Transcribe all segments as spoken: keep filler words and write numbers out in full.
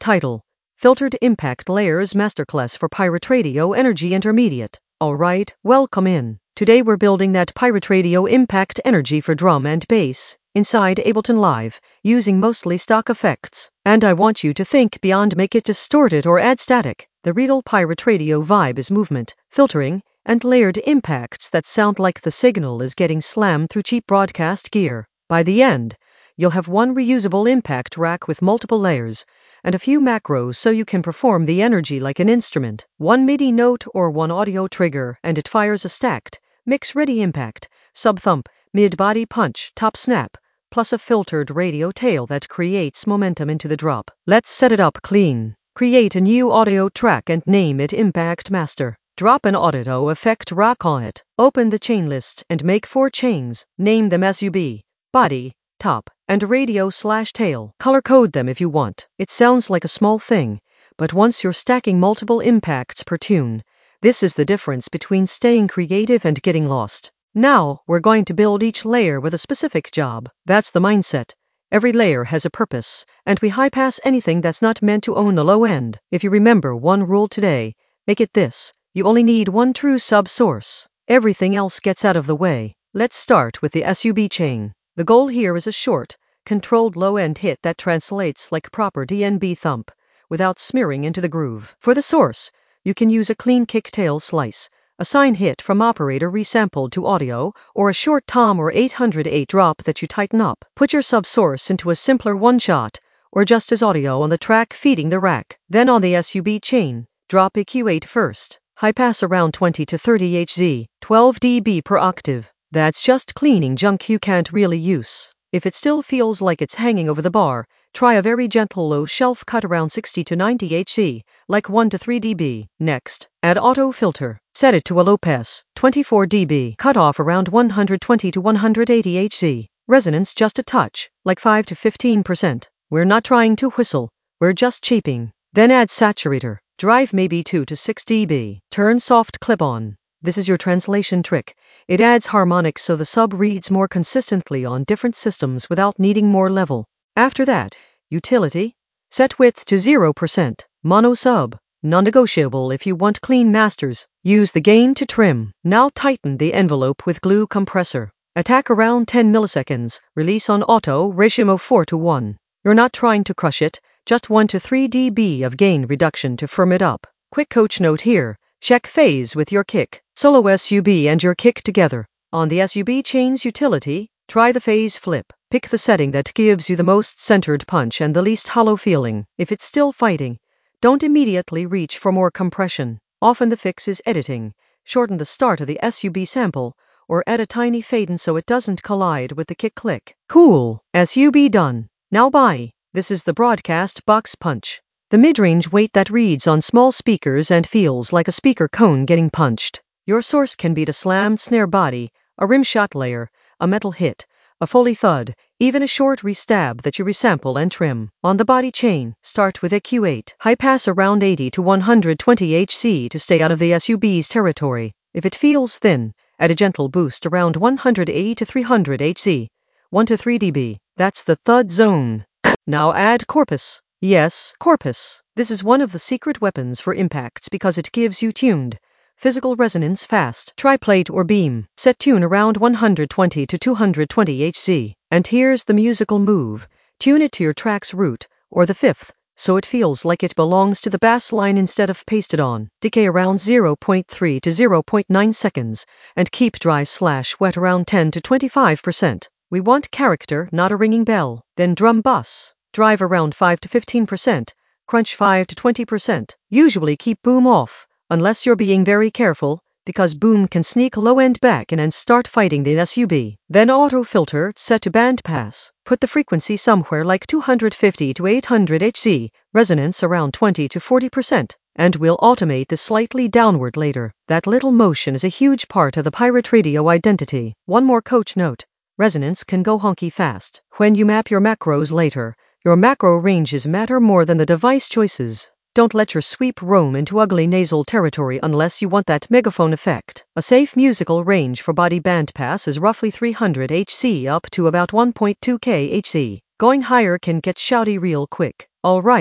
Title: Filtered Impact Layers Masterclass for Pirate Radio Energy Intermediate. Alright, welcome in. Today we're building that Pirate Radio Impact Energy for drum and bass inside Ableton Live, using mostly stock effects. And I want you to think beyond make it distorted or add static. The real Pirate Radio vibe is movement, filtering, and layered impacts that sound like the signal is getting slammed through cheap broadcast gear. By the end, you'll have one reusable impact rack with multiple layers, and a few macros so you can perform the energy like an instrument. One MIDI note or one audio trigger, and it fires a stacked, mix-ready impact, sub-thump, mid-body punch, top snap, plus a filtered radio tail that creates momentum into the drop. Let's set it up clean. Create a new audio track and name it Impact Master. Drop an audio effect rack on it. Open the chain list and make four chains. Name them sub, body, top, and radio slash tail. Color code them if you want. It sounds like a small thing, but once you're stacking multiple impacts per tune, this is the difference between staying creative and getting lost. Now, we're going to build each layer with a specific job. That's the mindset. Every layer has a purpose, and we high-pass anything that's not meant to own the low end. If you remember one rule today, make it this: you only need one true sub-source. Everything else gets out of the way. Let's start with the sub chain. The goal here is a short, controlled low-end hit that translates like proper D N B thump, without smearing into the groove. For the source, you can use a clean kick tail slice, a sine hit from operator resampled to audio, or a short tom or eight hundred eight drop that you tighten up. Put your sub-source into a simpler one-shot, or just as audio on the track feeding the rack. Then on the sub chain, drop E Q eight first. High pass around twenty to thirty hertz, twelve decibels per octave. That's just cleaning junk you can't really use. If it still feels like it's hanging over the bar, try a very gentle low shelf cut around sixty to ninety hertz, like one to three decibels. Next, add auto filter. Set it to a low pass, twenty-four decibels. Cut off around one hundred twenty to one hundred eighty hertz. Resonance just a touch, like five to fifteen percent. We're not trying to whistle, we're just shaping. Then add saturator. Drive maybe two to six decibels. Turn soft clip on. This is your translation trick. It adds harmonics so the sub reads more consistently on different systems without needing more level. After that, utility. Set width to zero percent. Mono sub. Non-negotiable if you want clean masters. Use the gain to trim. Now tighten the envelope with glue compressor. Attack around ten milliseconds. Release on auto ratio four to one. You're not trying to crush it, just one to three decibels of gain reduction to firm it up. Quick coach note here. Check phase with your kick. Solo sub and your kick together. On the sub chain's utility, try the phase flip. Pick the setting that gives you the most centered punch and the least hollow feeling. If it's still fighting, don't immediately reach for more compression. Often the fix is editing. Shorten the start of the sub sample, or add a tiny fade in so it doesn't collide with the kick click. Cool. Sub done. Now bye. This is the broadcast box punch. The mid-range weight that reads on small speakers and feels like a speaker cone getting punched. Your source can be a slammed snare body, a rim shot layer, a metal hit, a Foley thud, even a short restab that you resample and trim. On the body chain, start with E Q eight. High pass around eighty to one hundred twenty hertz to stay out of the sub's territory. If it feels thin, add a gentle boost around one hundred eighty to three hundred hertz, one to three decibels. That's the thud zone. Now add corpus. Yes, corpus. This is one of the secret weapons for impacts because it gives you tuned, physical resonance fast. Triplate or beam. Set tune around one hundred twenty to two hundred twenty hertz. And here's the musical move. Tune it to your track's root, or the fifth, so it feels like it belongs to the bass line instead of pasted on. Decay around zero point three to zero point nine seconds, and keep dry slash wet around ten to twenty-five percent. We want character, not a ringing bell. Then drum bus. Drive around five to fifteen percent, crunch five to twenty percent. Usually keep boom off, unless you're being very careful, because boom can sneak low end back in and start fighting the sub. Then auto filter, set to band pass. Put the frequency somewhere like two hundred fifty to eight hundred hertz, resonance around twenty to forty percent. And we'll automate this slightly downward later. That little motion is a huge part of the Pirate Radio identity. One more coach note. Resonance can go honky fast. When you map your macros later, your macro ranges matter more than the device choices. Don't let your sweep roam into ugly nasal territory unless you want that megaphone effect. A safe musical range for body bandpass is roughly three hundred hertz up to about one point two kilohertz. Going higher can get shouty real quick. Alright,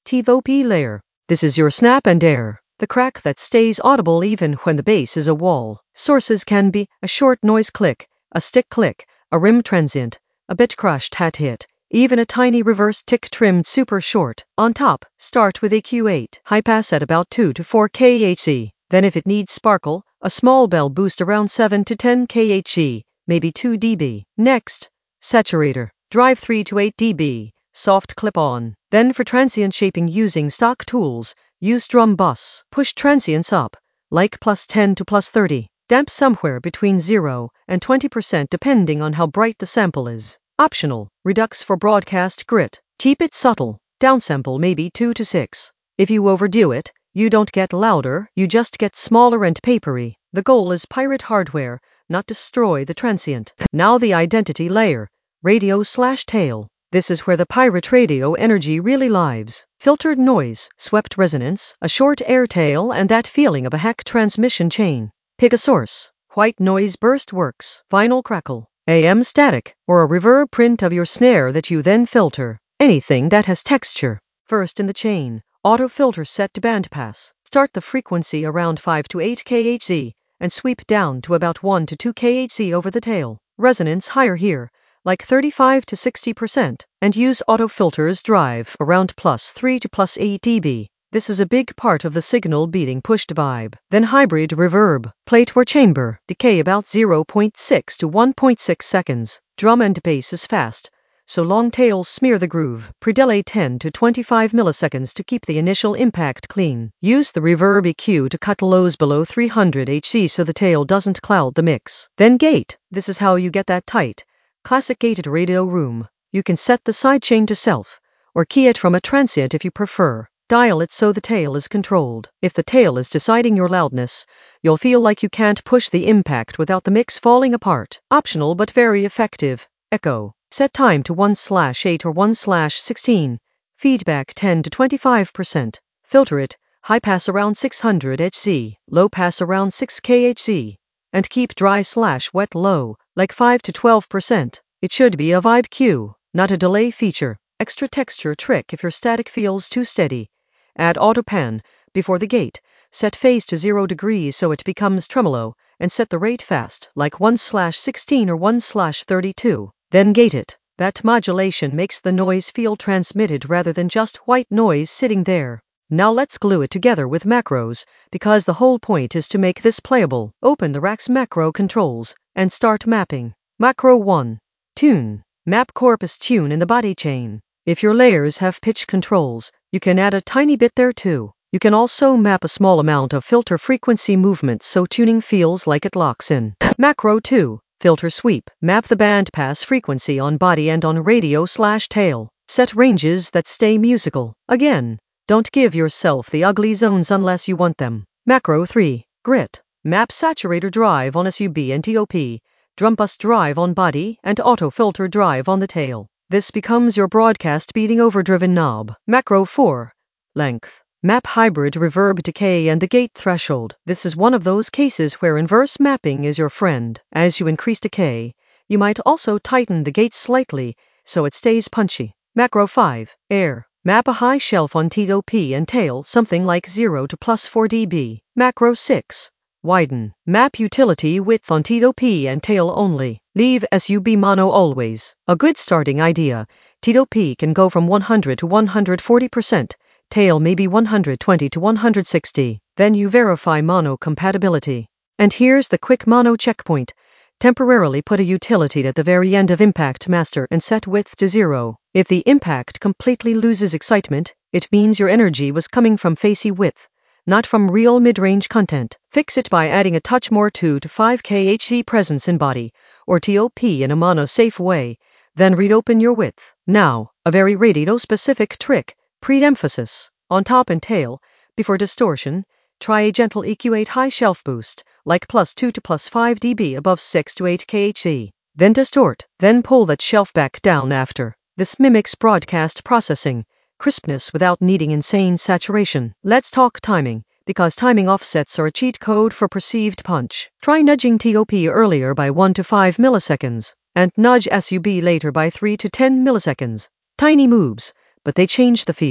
T O P layer. This is your snap and air, the crack that stays audible even when the bass is a wall. Sources can be a short noise click, a stick click, a rim transient, a bit crushed hat hit, even a tiny reverse tick trimmed super short. On top, start with E Q eight, high pass at about two to four K H Z. Then if it needs sparkle, a small bell boost around seven to ten K H Z, maybe two decibels. Next, saturator, drive three to eight decibels, soft clip-on. Then for transient shaping using stock tools, use drum bus. Push transients up, like plus ten to plus thirty. Damp somewhere between zero and twenty percent depending on how bright the sample is. Optional, redux for broadcast grit. Keep it subtle, downsample maybe two to six. If you overdo it, you don't get louder, you just get smaller and papery. The goal is pirate hardware, not destroy the transient. Now the identity layer, radio slash tail. This is where the pirate radio energy really lives. Filtered noise, swept resonance, a short air tail and that feeling of a hack transmission chain. Pick a source. White noise burst works, vinyl crackle, A M static, or a reverb print of your snare that you then filter. Anything that has texture. First in the chain, auto filter set to bandpass. Start the frequency around five to eight K H Z and sweep down to about one to two K H Z over the tail. Resonance higher here, like thirty-five to sixty percent, and use auto filters drive around plus three to plus eight decibels. This is a big part of the signal beating pushed vibe. Then hybrid reverb, plate or chamber, decay about zero point six to one point six seconds. Drum and bass is fast, so long tails smear the groove. Pre-delay ten to twenty-five milliseconds to keep the initial impact clean. Use the reverb E Q to cut lows below three hundred hertz so the tail doesn't cloud the mix. Then gate, this is how you get that tight, classic gated radio room. You can set the sidechain to self, or key it from a transient if you prefer. Dial it so the tail is controlled. If the tail is deciding your loudness, you'll feel like you can't push the impact without the mix falling apart. Optional but very effective. Echo. Set time to one slash eight or one slash sixteen. Feedback ten to twenty-five percent. Filter it. High pass around six hundred hertz, low pass around six K H Z. And keep dry slash wet low, like five to twelve percent. It should be a vibe cue, not a delay feature. Extra texture trick if your static feels too steady. Add auto pan before the gate. Set phase to zero degrees so it becomes tremolo, and set the rate fast, like one slash sixteen or one slash thirty-two. Then gate it. That modulation makes the noise feel transmitted rather than just white noise sitting there. Now let's glue it together with macros, because the whole point is to make this playable. Open the rack's macro controls, and start mapping. Macro one. Tune. Map corpus tune in the body chain. If your layers have pitch controls, you can add a tiny bit there too. You can also map a small amount of filter frequency movement so tuning feels like it locks in. Macro two. Filter sweep. Map the bandpass frequency on body and on radio slash tail. Set ranges that stay musical. Again, don't give yourself the ugly zones unless you want them. Macro three. Grit. Map saturator drive on S U B and T O P, drum bus drive on body, and auto filter drive on the tail. This becomes your broadcast beating overdriven knob. Macro four. Length. Map hybrid reverb decay and the gate threshold. This is one of those cases where inverse mapping is your friend. As you increase decay, you might also tighten the gate slightly so it stays punchy. Macro five. Air. Map a high shelf on T O P and tail something like zero to plus four decibels. Macro six. Widen. Map utility width on T O P and tail only. Leave S U B mono always. A good starting idea. T O P can go from one hundred to one hundred forty percent. Tail maybe one hundred twenty to one hundred sixty. Then you verify mono compatibility. And here's the quick mono checkpoint. Temporarily put a utility at the very end of impact master and set width to zero. If the impact completely loses excitement, it means your energy was coming from phasey width, not from real mid-range content. Fix it by adding a touch more two to five K H Z presence in body, or T O P in a mono-safe way, then reopen your width. Now, a very radio-specific trick, pre-emphasis. On top and tail, before distortion, try a gentle E Q eight high shelf boost, like plus two to plus five decibels above six to eight K H Z. Then distort, then pull that shelf back down after. This mimics broadcast processing, crispness without needing insane saturation. Let's talk timing, because timing offsets are a cheat code for perceived punch. Try nudging T O P earlier by one to five milliseconds, and nudge S U B later by three to ten milliseconds. Tiny moves, but they change the feel.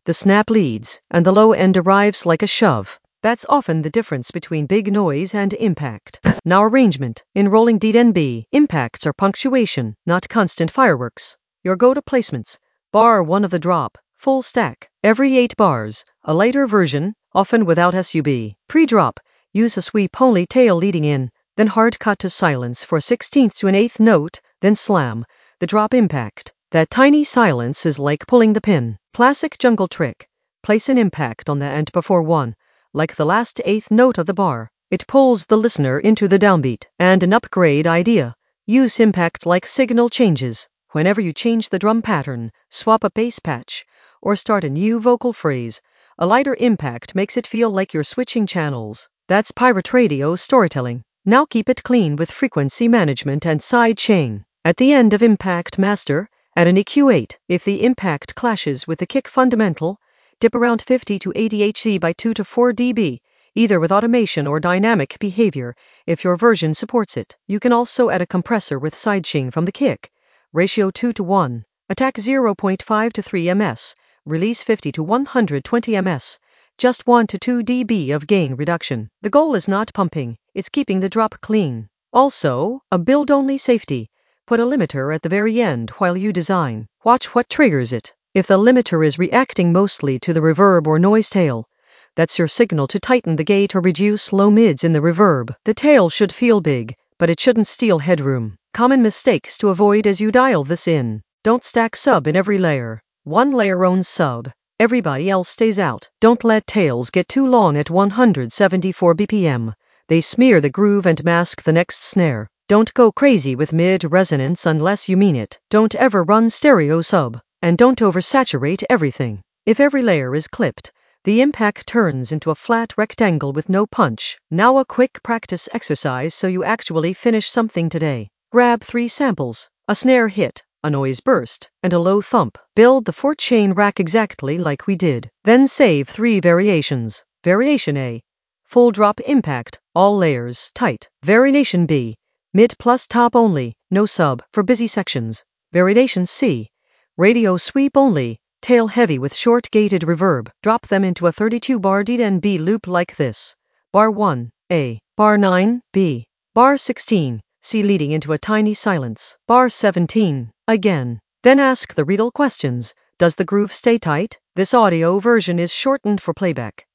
the snap leads, and the low end arrives like a shove. That's often the difference between big noise and impact. Now arrangement. In rolling D N B, impacts are punctuation, not constant fireworks. Your go-to placements. Bar one of the drop, full stack, every eight bars, a lighter version, often without sub. Pre-drop, use a sweep-only tail leading in, then hard cut to silence for a sixteenth to an eighth note, then slam, the drop impact. That tiny silence is like pulling the pin. Classic jungle trick. Place an impact on the end before one. Like the last eighth note of the bar, it pulls the listener into the downbeat. And an upgrade idea. Use impact like signal changes. Whenever you change the drum pattern, swap a bass patch, or start a new vocal phrase, a lighter impact makes it feel like you're switching channels. That's Pirate Radio storytelling. Now keep it clean with frequency management and side chain. At the end of Impact Master, add an E Q eight. If the impact clashes with the kick fundamental, dip around fifty to eighty hertz by two to four decibels, either with automation or dynamic behavior, if your version supports it. You can also add a compressor with sidechain from the kick. Ratio two to one. Attack zero point five to three millimeters. Release fifty to one hundred twenty millimeters. Just one to two decibels of gain reduction. The goal is not pumping, it's keeping the drop clean. Also, a build-only safety. Put a limiter at the very end while you design. Watch what triggers it. If the limiter is reacting mostly to the reverb or noise tail, that's your signal to tighten the gate or reduce low mids in the reverb. The tail should feel big, but it shouldn't steal headroom. Common mistakes to avoid as you dial this in. Don't stack sub in every layer. One layer owns sub. Everybody else stays out. Don't let tails get too long at one hundred seventy-four B P M. They smear the groove and mask the next snare. Don't go crazy with mid resonance unless you mean it. Don't ever run stereo sub. And don't oversaturate everything. If every layer is clipped, the impact turns into a flat rectangle with no punch. Now a quick practice exercise so you actually finish something today. Grab three samples, a snare hit, a noise burst, and a low thump. Build the four-chain rack exactly like we did. Then save three variations. Variation A. Full drop impact, all layers, tight. Variation B. Mid plus top only, no sub, for busy sections. Variation C. Radio sweep only, tail heavy with short gated reverb. Drop them into a thirty-two bar D N B loop like this. Bar one, A. Bar nine, B. Bar sixteen, C leading into a tiny silence. Bar seventeen, again. Then ask the riddle questions. Does the groove stay tight? This audio version is shortened for playback.